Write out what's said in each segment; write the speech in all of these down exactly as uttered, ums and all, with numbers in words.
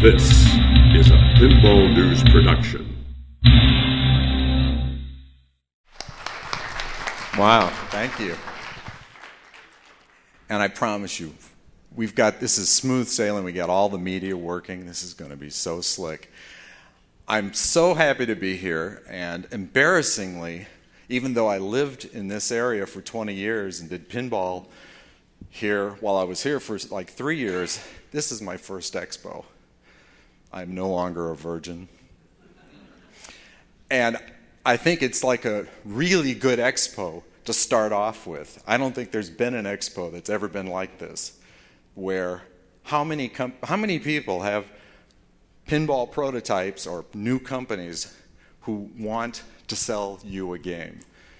This is a Pinball News production. Wow, thank you. And I promise you, we've got, this is smooth sailing. We got all the media working. This is going to be so slick. I'm so happy to be here, and embarrassingly, even though I lived in this area for twenty years and did pinball here while I was here for like three years, this is my first expo. I'm no longer a virgin. And I think it's like a really good expo to start off with. I don't think there's been an expo that's ever been like this, where how many com- how many people have pinball prototypes or new companies who want to sell you a game?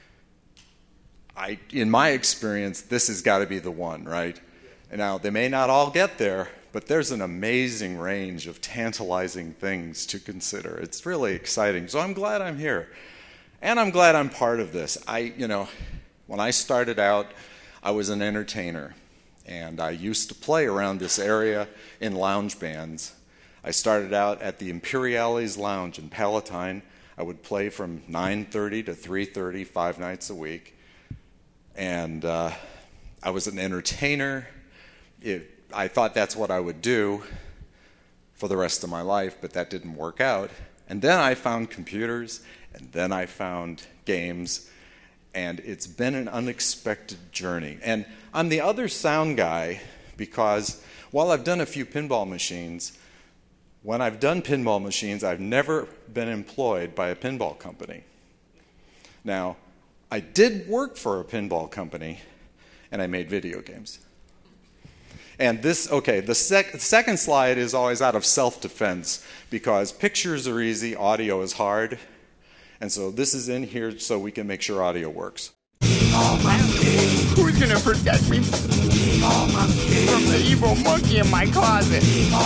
I, in my experience, this has got to be the one, right? And now, they may not all get there, but there's an amazing range of tantalizing things to consider. It's really exciting. So I'm glad I'm here. And I'm glad I'm part of this. I, you know, when I started out, I was an entertainer. And I used to play around this area in lounge bands. I started out at the Imperiales Lounge in Palatine. I would play from nine thirty to three thirty, five nights a week. And uh, I was an entertainer. It, I thought that's what I would do for the rest of my life, but that didn't work out. And then I found computers, and then I found games, and it's been an unexpected journey. And I'm the other sound guy because while I've done a few pinball machines, when I've done pinball machines, I've never been employed by a pinball company. Now, I did work for a pinball company, and I made video games. And this, okay, the sec- second slide is always out of self-defense because pictures are easy, audio is hard. And so this is in here so we can make sure audio works. Who's gonna protect me from the evil monkey in my closet?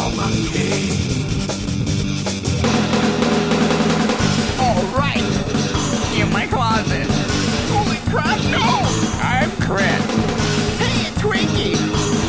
All right, in my closet. Holy crap, no! I'm Chris. Hey, Twinkie!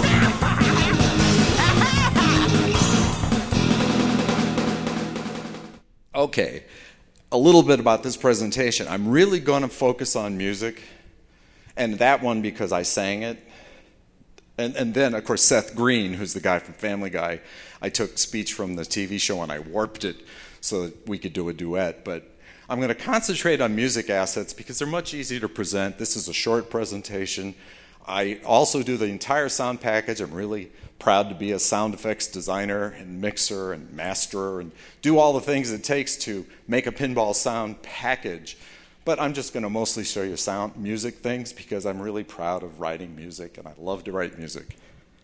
Okay, a little bit about this presentation. I'm really going to focus on music, and that one because I sang it. And, and then, of course, Seth Green, who's the guy from Family Guy, I took speech from the T V show and I warped it so that we could do a duet. But I'm going to concentrate on music assets because they're much easier to present. This is a short presentation. I also do the entire sound package. I'm really proud to be a sound effects designer and mixer and masterer and do all the things it takes to make a pinball sound package. But I'm just going to mostly show you sound music things because I'm really proud of writing music and I love to write music.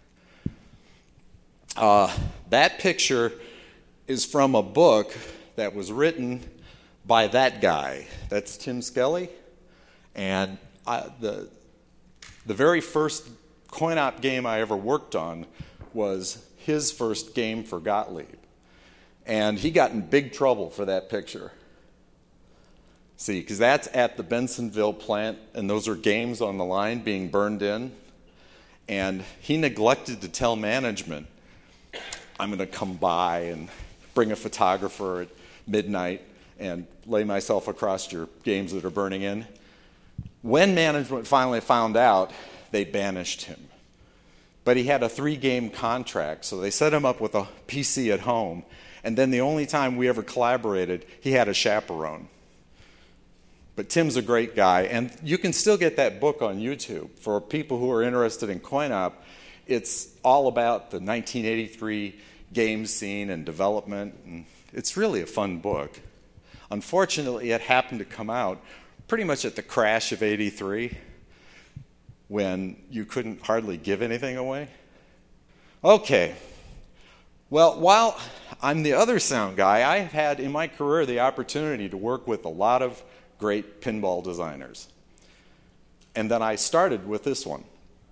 Uh, that picture is from a book that was written by that guy. That's Tim Skelly. And I, the the very first coin-op game I ever worked on was his first game for Gottlieb. And he got in big trouble for that picture. See, because that's at the Bensonville plant, and those are games on the line being burned in. And he neglected to tell management, I'm going to come by and bring a photographer at midnight and lay myself across your games that are burning in. When management finally found out, they banished him. But he had a three-game contract, so they set him up with a P C at home. And then the only time we ever collaborated, he had a chaperone. But Tim's a great guy, and you can still get that book on YouTube. For people who are interested in coin-op, it's all about the nineteen eighty-three game scene and development, and it's really a fun book. Unfortunately, it happened to come out pretty much at the crash of eighty-three, when you couldn't hardly give anything away. Okay, well, while I'm the other sound guy, I've had in my career the opportunity to work with a lot of great pinball designers. And then I started with this one.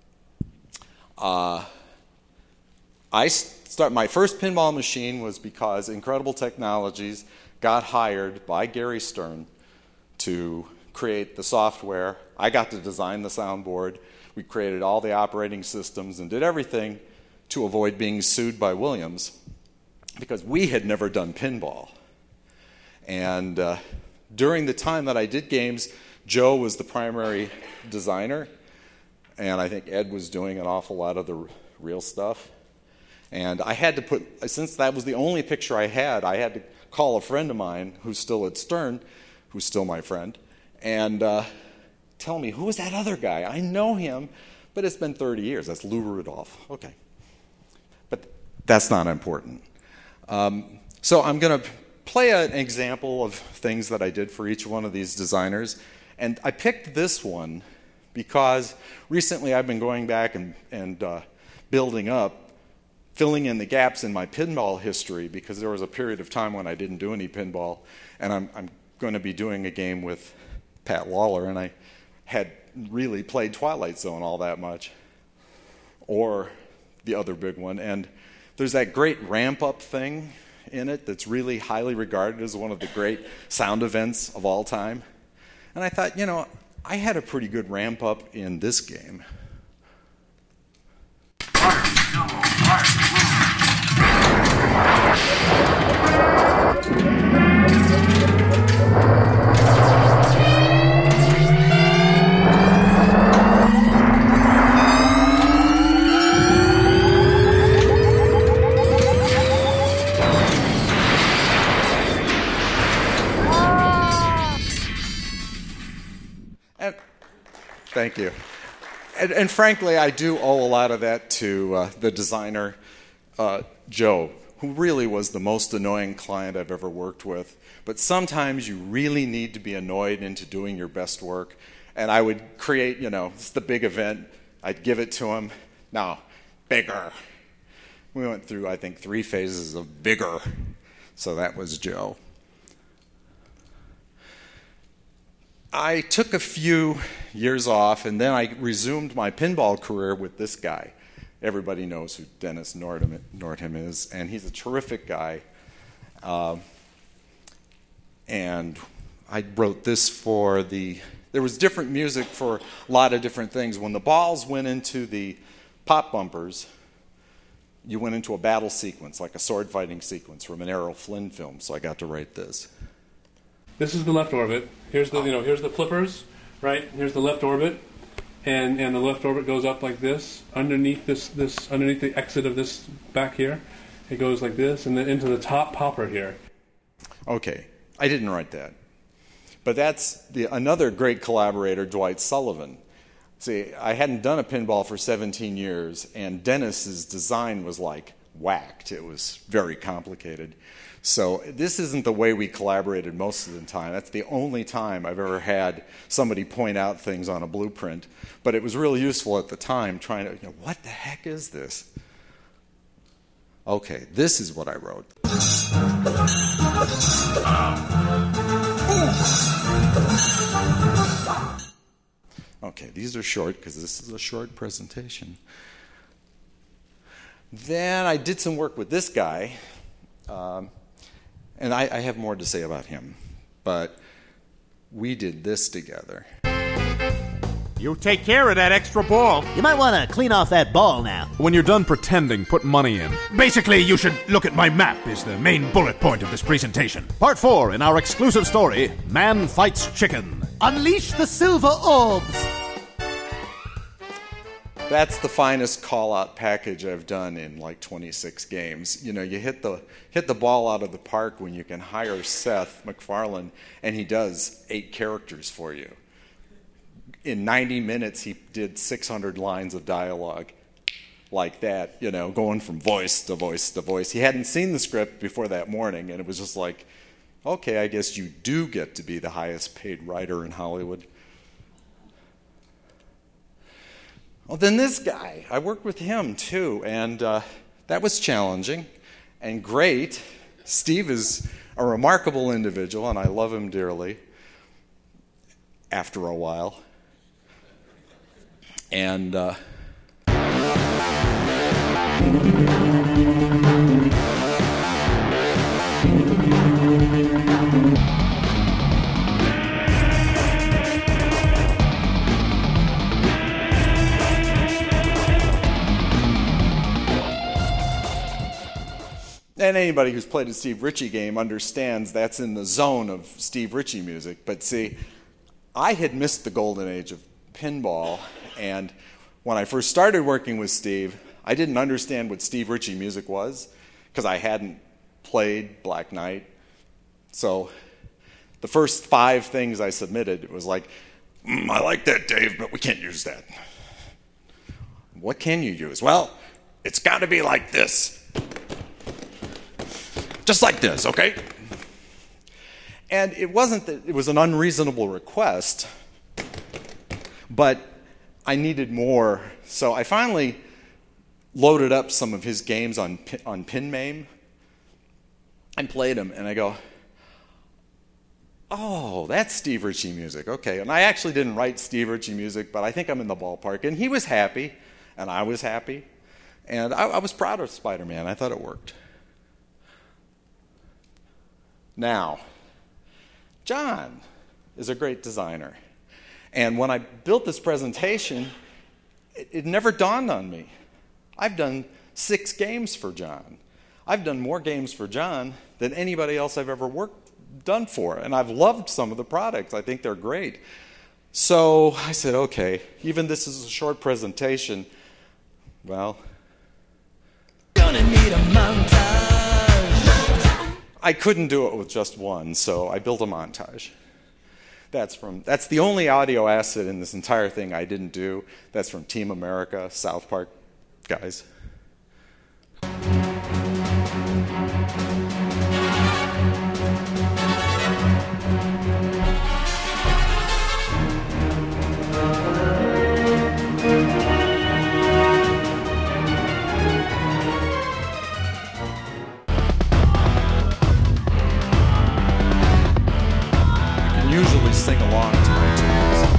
Uh, I start, my first pinball machine was because Incredible Technologies got hired by Gary Stern to create the software. I got to design the soundboard. We created all the operating systems and did everything to avoid being sued by Williams. because we had never done pinball. And uh, during the time that I did games, Joe was the primary designer, and I think Ed was doing an awful lot of the r- real stuff. And I had to put, since that was the only picture I had, I had to call a friend of mine who's still at Stern, who's still my friend, and uh, tell me, who is that other guy? I know him, but it's been thirty years. That's Lou Rudolph. Okay. But that's not important. Um, so I'm going to play an example of things that I did for each one of these designers. And I picked this one because recently I've been going back and, and uh, building up, filling in the gaps in my pinball history, because there was a period of time when I didn't do any pinball, and I'm, I'm going to be doing a game with Pat Lawler, and I had really played Twilight Zone all that much, or the other big one. And there's that great ramp-up thing in it that's really highly regarded as one of the great sound events of all time. And I thought, you know, I had a pretty good ramp-up in this game. And, thank you. And, and frankly, I do owe a lot of that to uh, the designer, uh, Joe, who really was the most annoying client I've ever worked with. But sometimes you really need to be annoyed into doing your best work. And I would create, you know, it's the big event. I'd give it to him. Now, bigger. We went through, I think, three phases of bigger. So that was Joe. I took a few years off, and then I resumed my pinball career with this guy. Everybody knows who Dennis Nordham, Nordham is, and he's a terrific guy. Uh, and I wrote this for the... There was different music for a lot of different things. When the balls went into the pop bumpers, you went into a battle sequence, like a sword fighting sequence from an Errol Flynn film, so I got to write this. This is the left orbit. Here's the you know here's the flippers, right? Here's the left orbit, and and the left orbit goes up like this underneath this this underneath the exit of this back here. It goes like this, and then into the top popper here. Okay, I didn't write that, but that's the another great collaborator, Dwight Sullivan. See, I hadn't done a pinball for seventeen years, and Dennis's design was like whacked. It was very complicated. So this isn't the way we collaborated most of the time. That's the only time I've ever had somebody point out things on a blueprint. But it was really useful at the time trying to, you know, what the heck is this? Okay, this is what I wrote. Okay, these are short because this is a short presentation. Then I did some work with this guy. Um, And I, I have more to say about him, but we did this together. You take care of that extra ball. You might want to clean off that ball now. When you're done pretending, put money in. Basically, you should look at my map is the main bullet point of this presentation. Part four in our exclusive story, Man Fights Chicken. Unleash the silver orbs. That's the finest call-out package I've done in like twenty-six games. You know, you hit the hit the ball out of the park when you can hire Seth MacFarlane, and he does eight characters for you. In ninety minutes, he did six hundred lines of dialogue like that, you know, going from voice to voice to voice. He hadn't seen the script before that morning, and it was just like, okay, I guess you do get to be the highest paid writer in Hollywood. Well, then this guy, I worked with him too, and uh, that was challenging and great. Steve is a remarkable individual, and I love him dearly after a while. And uh, And anybody who's played a Steve Ritchie game understands that's in the zone of Steve Ritchie music. But see, I had missed the golden age of pinball, and when I first started working with Steve, I didn't understand what Steve Ritchie music was because I hadn't played Black Knight. So the first five things I submitted, it was like, mm, I like that, Dave, but we can't use that. What can you use? Well, it's got to be like this. Just like this, okay? And it wasn't that it was an unreasonable request, but I needed more. So I finally loaded up some of his games on on PinMame and played them, and I go, oh, that's Steve Ritchie music, okay. And I actually didn't write Steve Ritchie music, but I think I'm in the ballpark. And he was happy, and I was happy, and I, I was proud of Spider-Man. I thought it worked. Now, John is a great designer. And when I built this presentation, it, it never dawned on me. I've done six games for John. I've done more games for John than anybody else I've ever worked done for. And I've loved some of the products. I think they're great. So I said, okay, even this is a short presentation, well, gonna need a montage. I couldn't do it with just one, so I built a montage. That's from that's the only audio asset in this entire thing I didn't do. That's from Team America, South Park guys. Usually sing along to my tunes.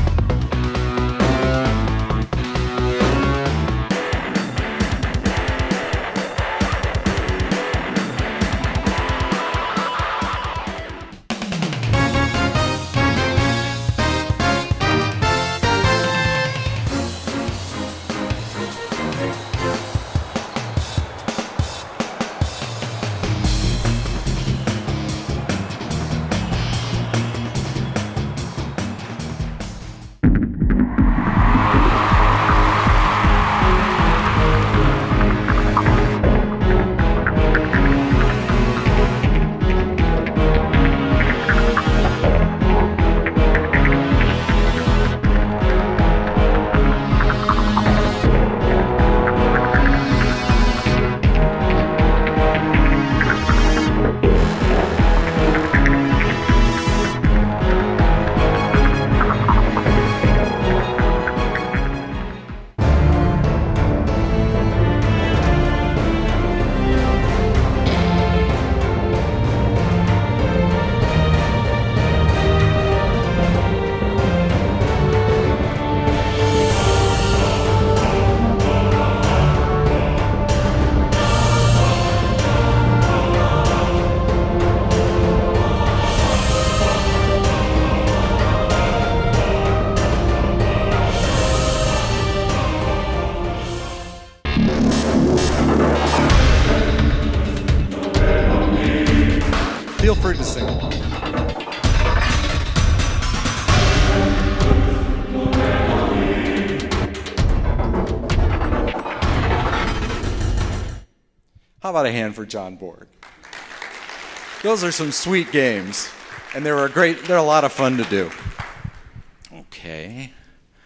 Feel free to sing along. How about a hand for John Borg? Those are some sweet games, and they were a great. They're a lot of fun to do. Okay.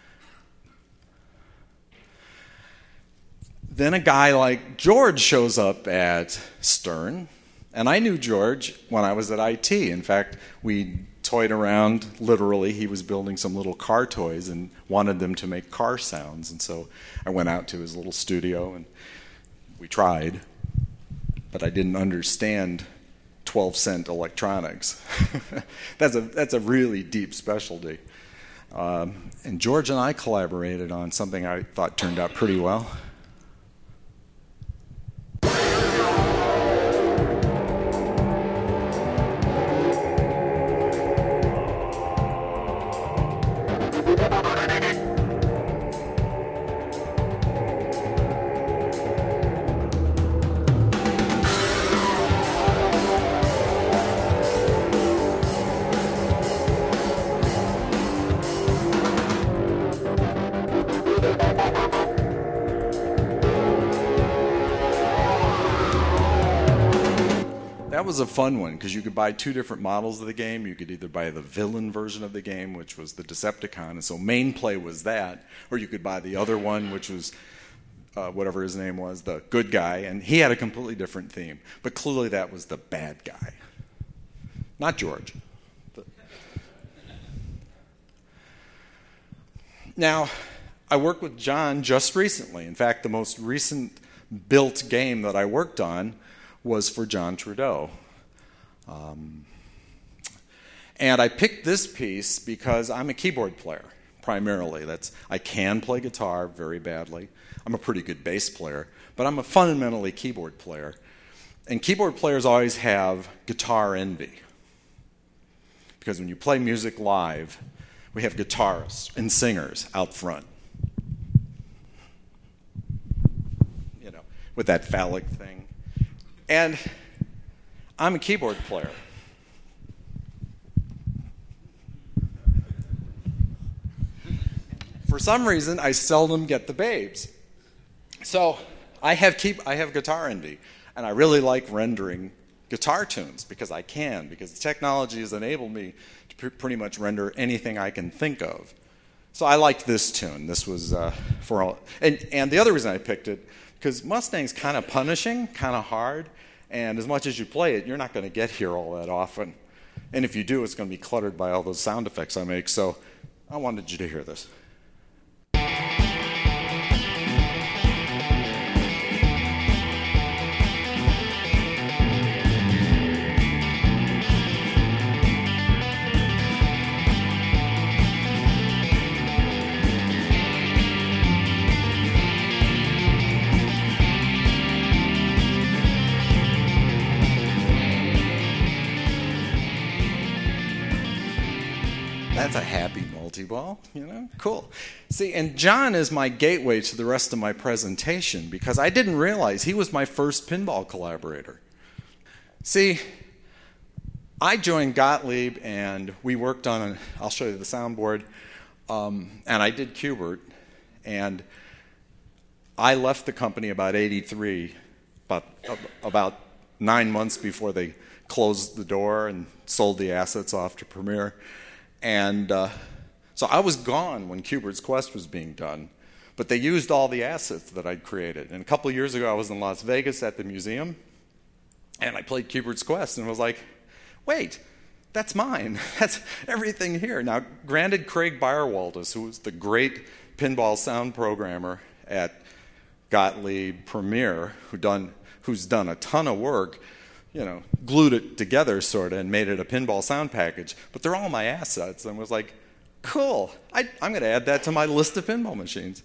Then a guy like George shows up at Stern. And I knew George when I was at I T. In fact, we toyed around, literally. He was building some little car toys and wanted them to make car sounds. And so I went out to his little studio, and we tried. But I didn't understand twelve cent electronics. that's, a, that's a really deep specialty. Um, and George and I collaborated on something I thought turned out pretty well. That was a fun one because you could buy two different models of the game. You could either buy the villain version of the game, which was the Decepticon, and so main play was that, or you could buy the other one, which was uh, whatever his name was, the good guy, and he had a completely different theme. But clearly that was the bad guy, not George. Now, I worked with John just recently. In fact, the most recent built game that I worked on was for John Trudeau. Um, and I picked this piece because I'm a keyboard player, primarily. That's I can play guitar very badly. I'm a pretty good bass player, but I'm a fundamentally keyboard player. And keyboard players always have guitar envy. Because when you play music live, we have guitarists and singers out front. You know, with that phallic thing. And I'm a keyboard player. For some reason, I seldom get the babes. So I have keep I have guitar envy, and I really like rendering guitar tunes because I can, because the technology has enabled me to pr- pretty much render anything I can think of. So I liked this tune. This was uh, for all, and and the other reason I picked it, because Mustang's kind of punishing, kind of hard, and as much as you play it, you're not going to get here all that often. And if you do, it's going to be cluttered by all those sound effects I make. So I wanted you to hear this. That's a happy multi-ball, you know? Cool. See, and John is my gateway to the rest of my presentation because I didn't realize he was my first pinball collaborator. See, I joined Gottlieb and we worked on, a, I'll show you the soundboard, um, and I did Q*bert, and I left the company about eighty-three, about, about nine months before they closed the door and sold the assets off to Premiere. And uh, so I was gone when Q*bert's Quest was being done, but they used all the assets that I'd created. And a couple of years ago, I was in Las Vegas at the museum, and I played Q*bert's Quest and was like, wait, that's mine. That's everything here. Now, granted, Craig Bayerwaldis, who was the great pinball sound programmer at Gottlieb Premiere, who done, who's done a ton of work, you know, glued it together sort of and made it a pinball sound package. But they're all my assets. And was like, cool, I, I'm going to add that to my list of pinball machines.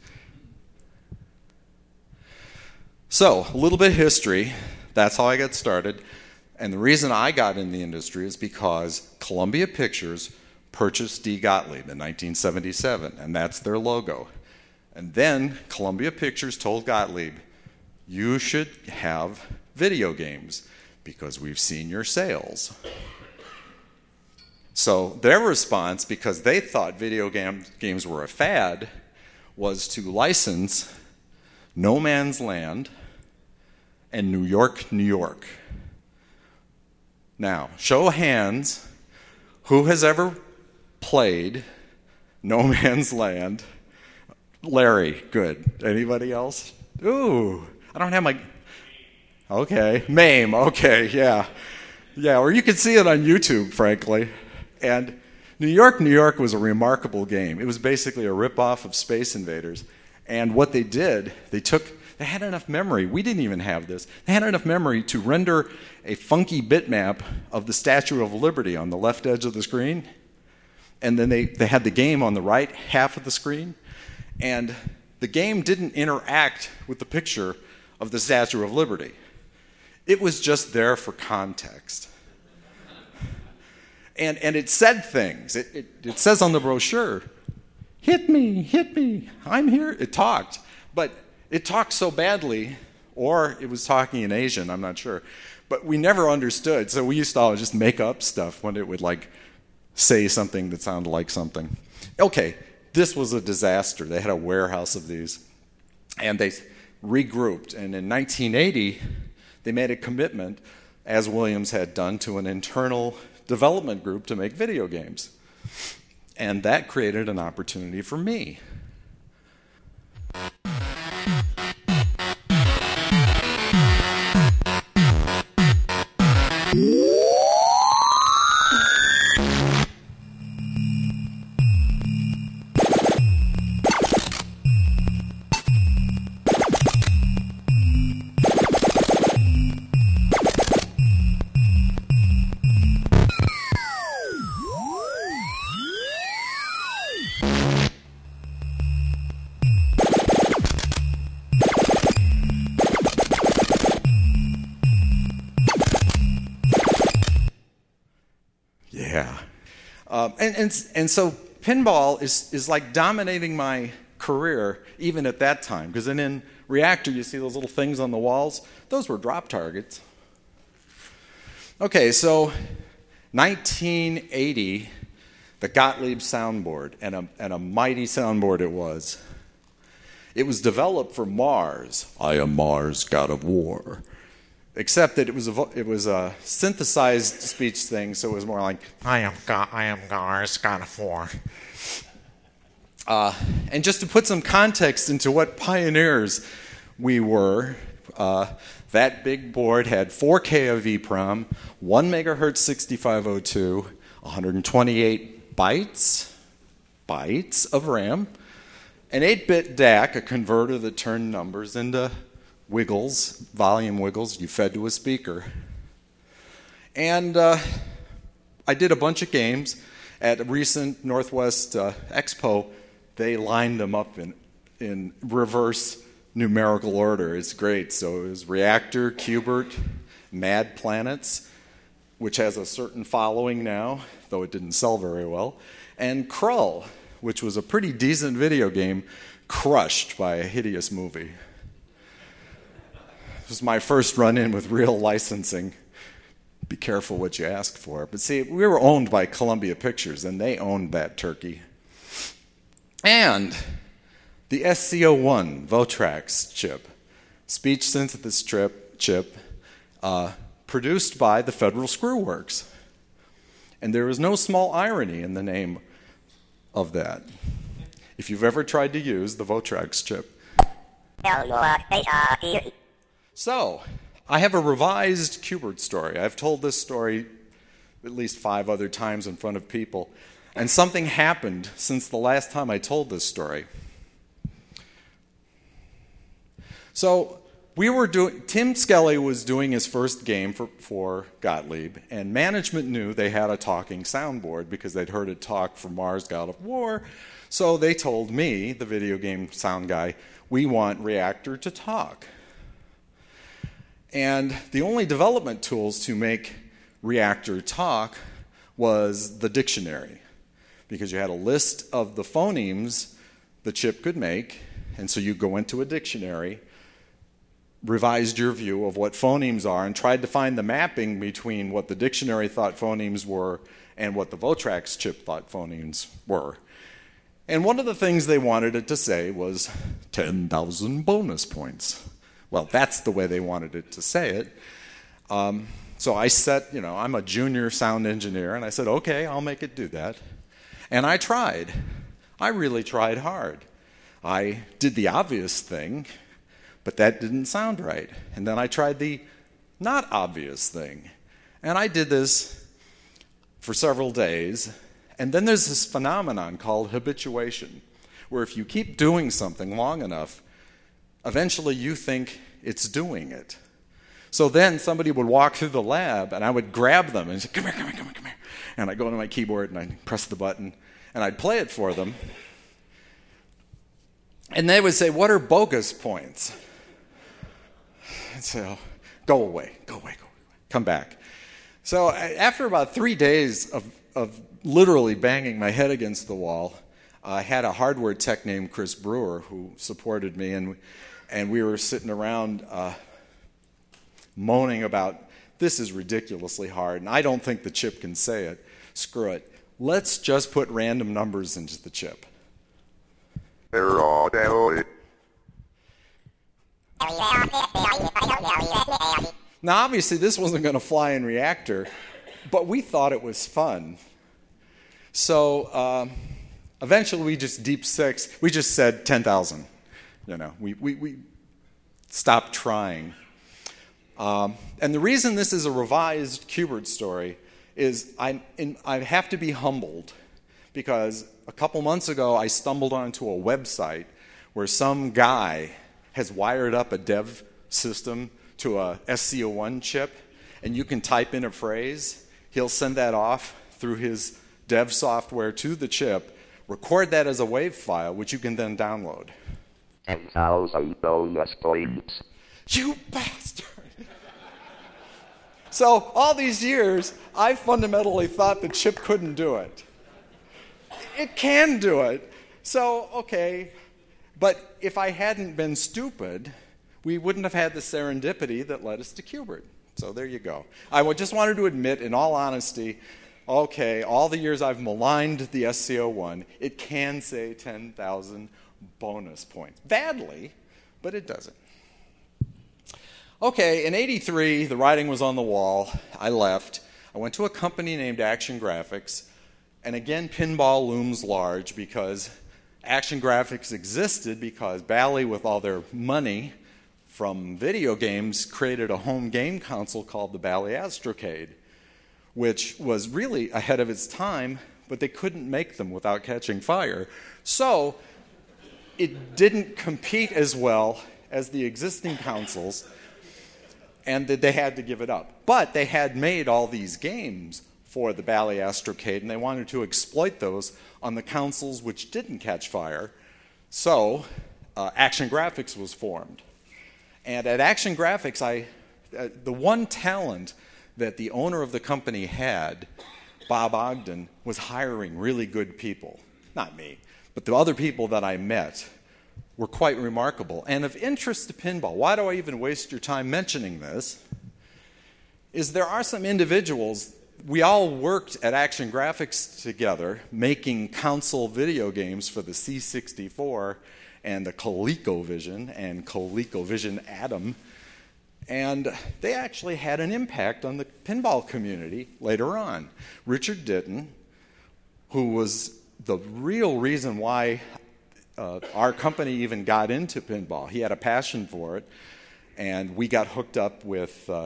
So, a little bit of history. That's how I got started. And the reason I got in the industry is because Columbia Pictures purchased Dee Gottlieb in nineteen seventy-seven, and that's their logo. And then Columbia Pictures told Gottlieb, you should have video games, because we've seen your sales. So their response, because they thought video game, games were a fad, was to license No Man's Land and New York, New York. Now, show of hands, who has ever played No Man's Land? Larry, good. Anybody else? Ooh, I don't have my... Okay, MAME, okay, yeah. Yeah, or you could see it on YouTube, frankly. And New York, New York was a remarkable game. It was basically a rip-off of Space Invaders. And what they did, they took, they had enough memory. We didn't even have this. They had enough memory to render a funky bitmap of the Statue of Liberty on the left edge of the screen. And then they, they had the game on the right half of the screen. And the game didn't interact with the picture of the Statue of Liberty. It was just there for context. And and it said things. It, it, it says on the brochure, hit me, hit me, I'm here. It talked. But it talked so badly, or it was talking in Asian, I'm not sure. But we never understood. So we used to always just make up stuff when it would like say something that sounded like something. Okay, this was a disaster. They had a warehouse of these. And they regrouped. And in nineteen eighty, they made a commitment as Williams had done, to an internal development group to make video games. And that created an opportunity for me. Yeah. Um, and, and, and so pinball is, is like dominating my career even at that time. Because then in Reactor, you see those little things on the walls? Those were drop targets. Okay, so nineteen eighty, the Gottlieb soundboard, and a, and a mighty soundboard it was. It was developed for Mars. I am Mars, god of war. Except that it was a, it was a synthesized speech thing, so it was more like, I am God, I am Mars, god of war. Uh, and just to put some context into what pioneers we were, uh, that big board had four K of EEPROM, one megahertz sixty-five oh two, one hundred twenty-eight bytes, bytes of RAM, an eight-bit D A C, a converter that turned numbers into wiggles, volume wiggles you fed to a speaker. And uh, I did a bunch of games. At a recent Northwest uh, Expo, they lined them up in, in reverse numerical order. It's great. So it was Reactor, Q*bert, Mad Planets, which has a certain following now, though it didn't sell very well, and Krull, which was a pretty decent video game crushed by a hideous movie. It was my first run-in with real licensing. Be careful what you ask for. But see, we were owned by Columbia Pictures, and they owned that turkey. And the S C O one Votrax chip, speech synthesis chip, chip uh, produced by the Federal Screw Works. And there is no small irony in the name of that. If you've ever tried to use the Votrax chip. So, I have a revised Q*bert story. I've told this story at least five other times in front of people. And something happened since the last time I told this story. So, we were doing, Tim Skelly was doing his first game for, for Gottlieb, and management knew they had a talking soundboard because they'd heard it talk from Mars, God of War. So they told me, the video game sound guy, we want Reactor to talk. And the only development tools to make Reactor talk was the dictionary, because you had a list of the phonemes the chip could make, and so you go into a dictionary, revised your view of what phonemes are, and tried to find the mapping between what the dictionary thought phonemes were and what the Votrax chip thought phonemes were. And one of the things they wanted it to say was ten thousand bonus points. Well, that's the way they wanted it to say it. Um, so I set, you know, I'm a junior sound engineer, and I said, okay, I'll make it do that. And I tried. I really tried hard. I did the obvious thing, but that didn't sound right. And then I tried the not obvious thing. And I did this for several days. And then there's this phenomenon called habituation, where if you keep doing something long enough, eventually you think it's doing it. So then somebody would walk through the lab, and I would grab them and say, come here, come here, come here, come here. And I'd go to my keyboard, and I'd press the button, and I'd play it for them. And they would say, what are bogus points? I'd say, oh, go away, go away, go away, come back. So after about three days of, of literally banging my head against the wall, I had a hardware tech named Chris Brewer who supported me, and and we were sitting around uh, moaning about, this is ridiculously hard, and I don't think the chip can say it. Screw it. Let's just put random numbers into the chip. Now, obviously, this wasn't going to fly in Reactor, but we thought it was fun. So um, eventually, we just deep six. We just said ten thousand. You know, we we, we stopped trying. Um, and the reason this is a revised Q*bert story is I in, I have to be humbled because a couple months ago I stumbled onto a website where some guy has wired up a dev system to a S C O one chip, and you can type in a phrase. He'll send that off through his dev software to the chip, record that as a WAV file, which you can then download. ten thousand bonus points. You bastard! So all these years, I fundamentally thought the chip couldn't do it. It can do it. So, okay. But if I hadn't been stupid, we wouldn't have had the serendipity that led us to Q*bert. So there you go. I just wanted to admit, in all honesty, okay, all the years I've maligned the S C O one, it can say ten thousand bonus points. Badly, but it doesn't. Okay, in eighty-three, the writing was on the wall. I left. I went to a company named Action Graphics. And again, pinball looms large because Action Graphics existed because Bally, with all their money from video games, created a home game console called the Bally Astrocade, which was really ahead of its time, but they couldn't make them without catching fire. So it didn't compete as well as the existing consoles, and that they had to give it up. But they had made all these games for the Bally Astrocade, and they wanted to exploit those on the consoles which didn't catch fire. So uh, Action Graphics was formed. And at Action Graphics, I, uh, the one talent that the owner of the company had, Bob Ogden, was hiring really good people. Not me, but the other people that I met were quite remarkable. And of interest to pinball, why do I even waste your time mentioning this, is there are some individuals, we all worked at Action Graphics together, making console video games for the C sixty-four and the ColecoVision and ColecoVision Atom, and they actually had an impact on the pinball community later on. Richard Ditton, who was the real reason why Uh, our company even got into pinball. He had a passion for it, and we got hooked up with uh,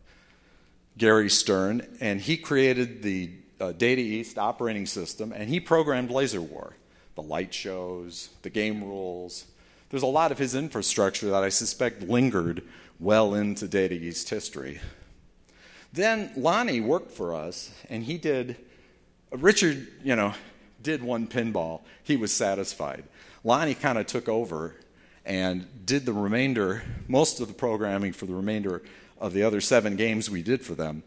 Gary Stern, and he created the uh, Data East operating system, and he programmed Laser War, the light shows, the game rules. There's a lot of his infrastructure that I suspect lingered well into Data East history. Then Lonnie worked for us, and he did, uh, Richard, you know, did one pinball. He was satisfied. Lonnie kind of took over and did the remainder, most of the programming for the remainder of the other seven games we did for them.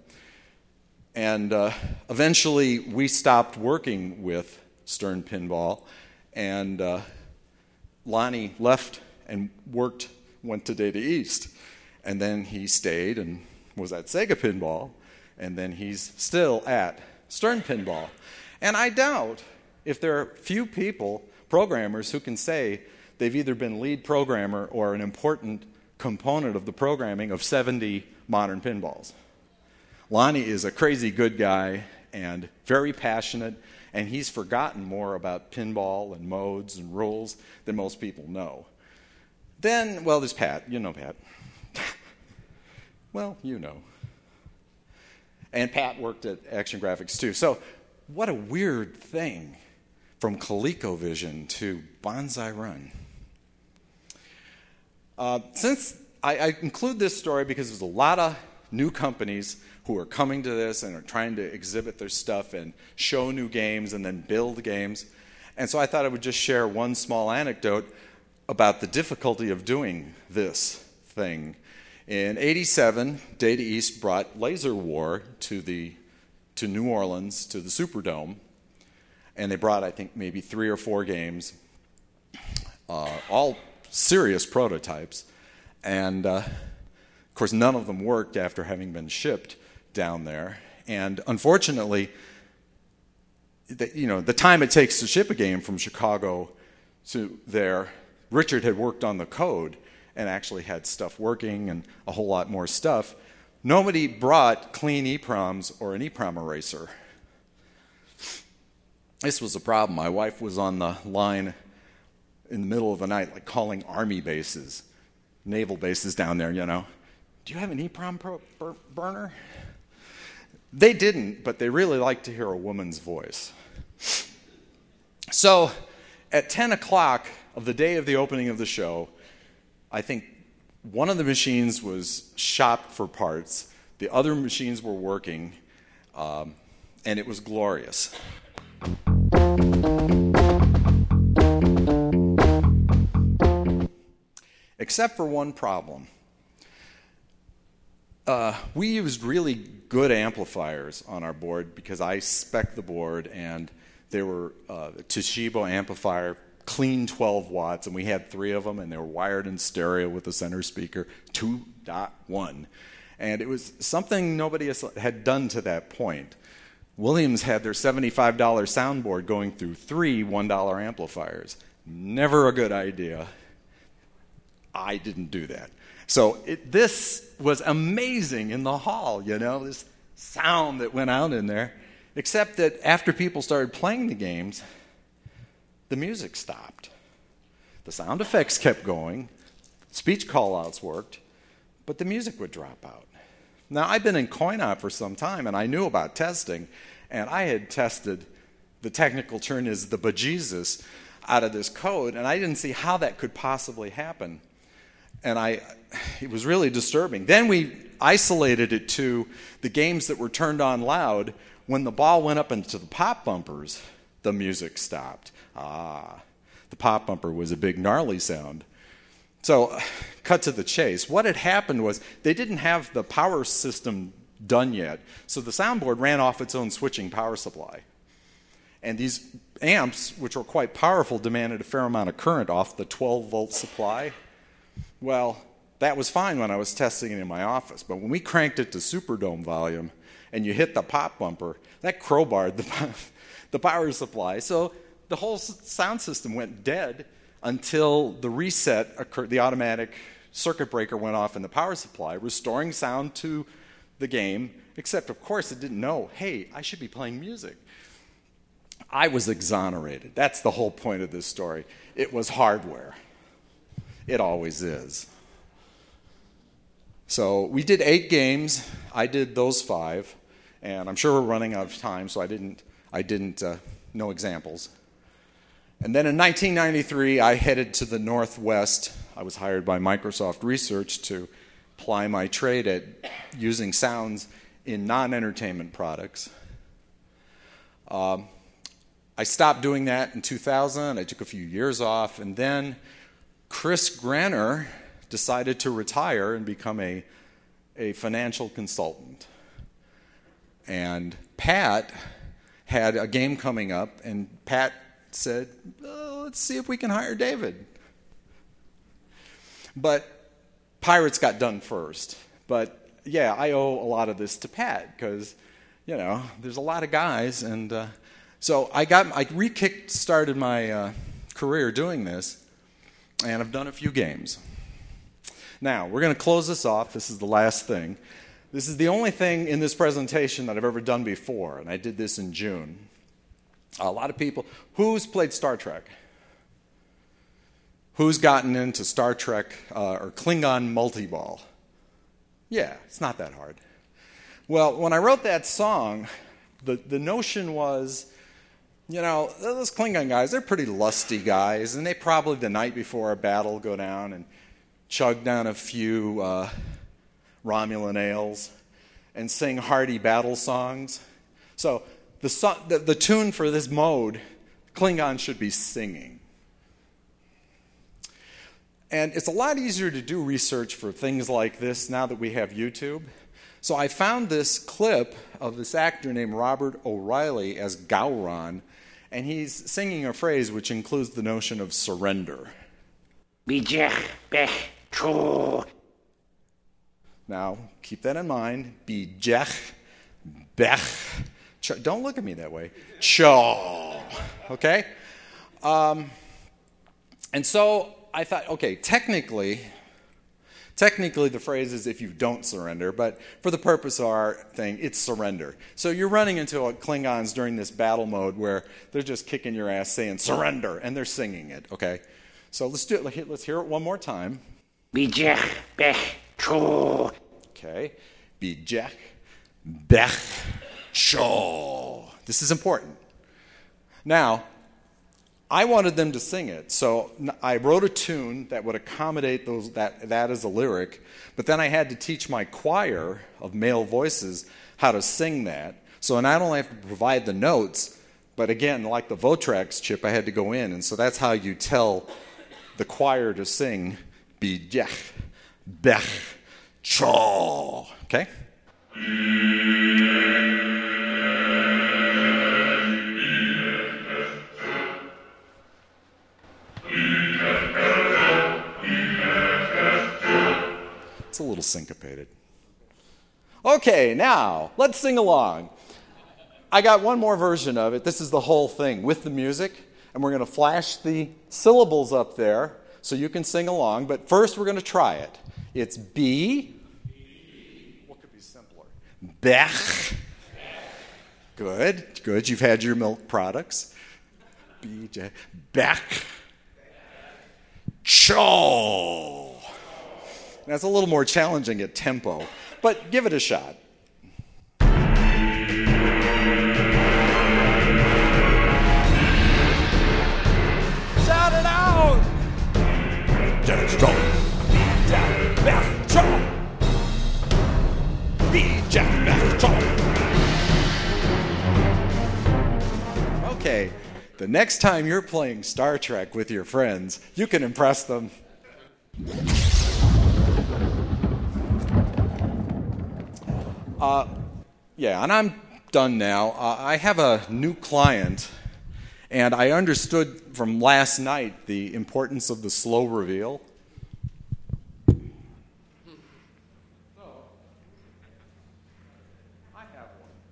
And uh, eventually we stopped working with Stern Pinball, and uh, Lonnie left and worked, went to Data East. And then he stayed and was at Sega Pinball, and then he's still at Stern Pinball. And I doubt if there are few people, programmers, who can say they've either been lead programmer or an important component of the programming of seventy modern pinballs. Lonnie is a crazy good guy and very passionate, and he's forgotten more about pinball and modes and rules than most people know. Then, well, there's Pat. You know Pat. Well, you know. And Pat worked at Action Graphics too. So what a weird thing, from ColecoVision to Banzai Run. Uh, since I, I include this story because there's a lot of new companies who are coming to this and are trying to exhibit their stuff and show new games and then build games. And so I thought I would just share one small anecdote about the difficulty of doing this thing. In eighty-seven, Data East brought Laser War to the to New Orleans, to the Superdome. And they brought, I think, maybe three or four games, uh, all serious prototypes. And, uh, of course, none of them worked after having been shipped down there. And unfortunately, the, you know, the time it takes to ship a game from Chicago to there, Richard had worked on the code and actually had stuff working and a whole lot more stuff. nobody brought clean EEPROMs or an EEPROM eraser. This was a problem. My wife was on the line in the middle of the night, like calling army bases, naval bases down there, you know. Do you have an EEPROM pro- bur- burner? They didn't, but they really liked to hear a woman's voice. So at ten o'clock of the day of the opening of the show, I think one of the machines was shopped for parts. The other machines were working, um, and it was glorious. Except for one problem. Uh, we used really good amplifiers on our board because I spec'd the board, and they were uh, a Toshiba amplifier, clean twelve watts, and we had three of them, and they were wired in stereo with the center speaker, two point one. And it was something nobody had done to that point. Williams had their seventy-five dollars soundboard going through three one dollar amplifiers. Never a good idea. I didn't do that. So it, this was amazing in the hall, you know, this sound that went out in there, except that after people started playing the games, the music stopped. The sound effects kept going, speech call-outs worked, but the music would drop out. Now, I've been in coin-op for some time, and I knew about testing, and I had tested, the technical term is the bejesus, out of this code, and I didn't see how that could possibly happen. And I, it was really disturbing. Then we isolated it to the games that were turned on loud. When the ball went up into the pop bumpers, the music stopped. Ah, the pop bumper was a big gnarly sound. So, cut to the chase. What had happened was they didn't have the power system done yet, so the soundboard ran off its own switching power supply. And these amps, which were quite powerful, demanded a fair amount of current off the twelve volt supply. Well, that was fine when I was testing it in my office, but when we cranked it to Superdome volume and you hit the pop bumper, that crowbarred the, the power supply. So the whole sound system went dead until the reset occurred, the automatic circuit breaker went off in the power supply, restoring sound to the game, except, of course, it didn't know, hey, I should be playing music. I was exonerated. That's the whole point of this story. It was hardware. It always is. So we did eight games. I did those five, and I'm sure we're running out of time, so I didn't, I didn't, uh, no examples. And then in nineteen ninety-three, I headed to the Northwest. I was hired by Microsoft Research to ply my trade at using sounds in non-entertainment products. Um, I stopped doing that in two thousand. I took a few years off, and then Chris Grenner decided to retire and become a, a financial consultant. And Pat had a game coming up, and Pat said, oh, let's see if we can hire David. But Pirates got done first. But yeah, I owe a lot of this to Pat because, you know, there's a lot of guys. And uh, so I got, I re-kick started my uh, career doing this. And I've done a few games. Now, we're going to close this off. This is the last thing. This is the only thing in this presentation that I've ever done before, and I did this in June. A lot of people, who's played Star Trek? Who's gotten into Star Trek uh, or Klingon multi-ball? Yeah, it's not that hard. Well, when I wrote that song, the, the notion was, you know, those Klingon guys, they're pretty lusty guys, and they probably the night before a battle go down and chug down a few uh, Romulan ales and sing hearty battle songs. So the, so- the the tune for this mode, Klingon should be singing. And it's a lot easier to do research for things like this now that we have YouTube. So I found this clip of this actor named Robert O'Reilly as Gowron, and he's singing a phrase which includes the notion of surrender. Now, keep that in mind. Bijech, bech. Ch- Don't look at me that way. Cho. Okay? Um, and so I thought, okay, technically, Technically, the phrase is if you don't surrender, but for the purpose of our thing, it's surrender. So you're running into a Klingons during this battle mode where they're just kicking your ass saying surrender, and they're singing it, okay? So let's do it. Let's hear it one more time. Bijech, bech, cho. Okay. Bijech, bech, cho. This is important. Now, I wanted them to sing it, so I wrote a tune that would accommodate those that, that as a lyric, but then I had to teach my choir of male voices how to sing that. So I not only have to provide the notes, but again, like the Votrex chip, I had to go in, and so that's how you tell the choir to sing Bijech, Bech, Cho. Okay? It's a little syncopated. Okay, now, let's sing along. I got one more version of it. This is the whole thing with the music, and we're going to flash the syllables up there so you can sing along, but first we're going to try it. It's B. What could be simpler? Bech. Good, good. You've had your milk products. B, J. Bech. Cho. That's a little more challenging at tempo, but give it a shot. Shout it out! Just go. Okay, the next time you're playing Star Trek with your friends, you can impress them. Uh, yeah, and I'm done now. Uh, I have a new client, and I understood from last night the importance of the slow reveal. I have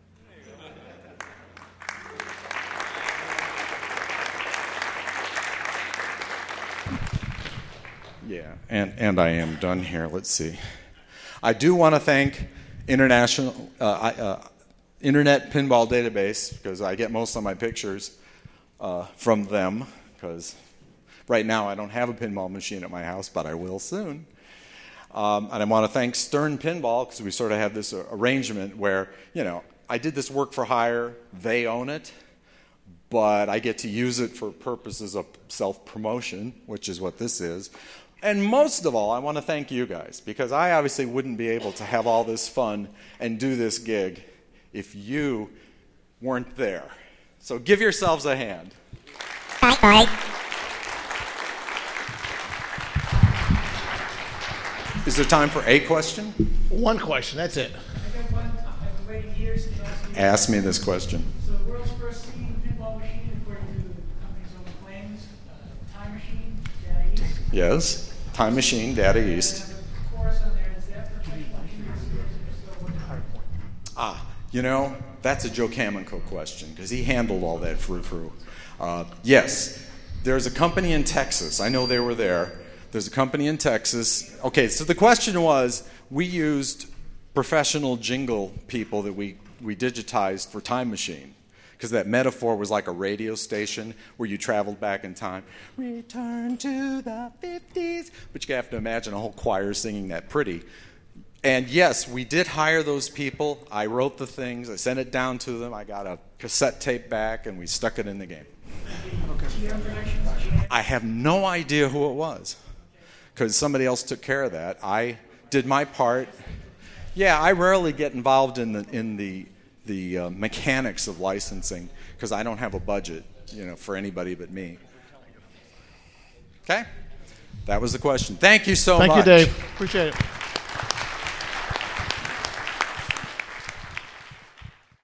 one. Yeah, and, and I am done here. Let's see. I do want to thank International uh, uh, Internet Pinball Database, because I get most of my pictures uh, from them, because right now I don't have a pinball machine at my house, but I will soon. Um, and I want to thank Stern Pinball, because we sort of have this uh, arrangement where, you know, I did this work for hire, they own it, but I get to use it for purposes of self-promotion, which is what this is. And most of all, I want to thank you guys, because I obviously wouldn't be able to have all this fun and do this gig if you weren't there. So give yourselves a hand. Bye bye. Is there time for a question? One question, that's it. I got one. I've been waiting years to ask you. Ask me this question. So the world's first steam pinball machine, according to the company's own claims, uh, Time Machine, Data East. Yes, Time Machine, Data East. Ah, you know, that's a Joe Kamenko question, because he handled all that frou-frou. Uh, yes, there's a company in Texas. I know they were there. There's a company in Texas. Okay, so the question was, we used professional jingle people that we, we digitized for Time Machine, because that metaphor was like a radio station where you traveled back in time. Return to the fifties. But you have to imagine a whole choir singing that pretty. And yes, we did hire those people. I wrote the things. I sent it down to them. I got a cassette tape back, and we stuck it in the game. I have no idea who it was, because somebody else took care of that. I did my part. Yeah, I rarely get involved in the in the the uh, mechanics of licensing, because I don't have a budget, you know, for anybody but me. Okay? That was the question. Thank you so Thank much. Thank you, Dave. Appreciate it.